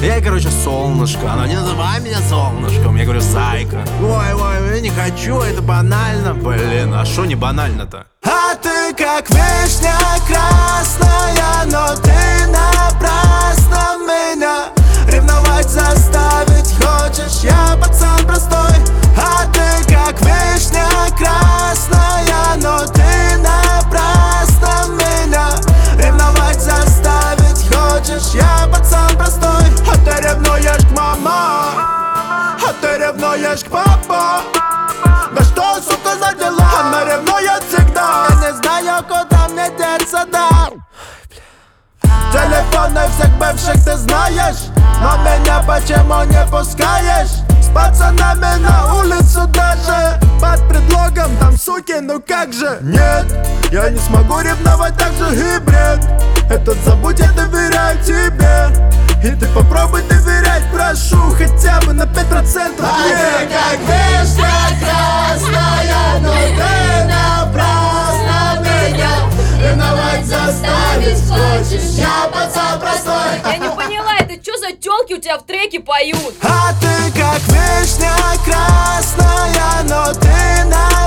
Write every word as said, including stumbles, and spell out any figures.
Я, короче, солнышко. Она: не называй меня солнышком. Я говорю: зайка. Ой, ой, я не хочу, это банально. Блин, а шо не банально-то? А ты как вишня красная, но ты напрасно меня ревновать заставить хочешь. Я пацан простой. А ты как вишня красная, но ты напрасно меня ревновать заставить хочешь. Я пацан простой. А ты ревнуешь к мама, а ты ревнуешь к папа. Да что, сука, за дела? Она ревнует всегда. Я не знаю, куда мне деться, да. Телефоны всех бывших ты знаешь, но меня почему не пускаешь? С пацанами на улицу даже под предлогом там суки, ну как же? Нет, я не смогу ревновать, так же и бред. Этот забудь, я доверяю тебе. И ты попробуй доверять, прошу, хотя бы на пять процентов. А ты как вишня красная, но ты напрасно меня ревновать заставить хочешь. Я пацан простой. Я не поняла, это что за тёлки у тебя в треке поют? А ты как вишня красная, но ты напрасно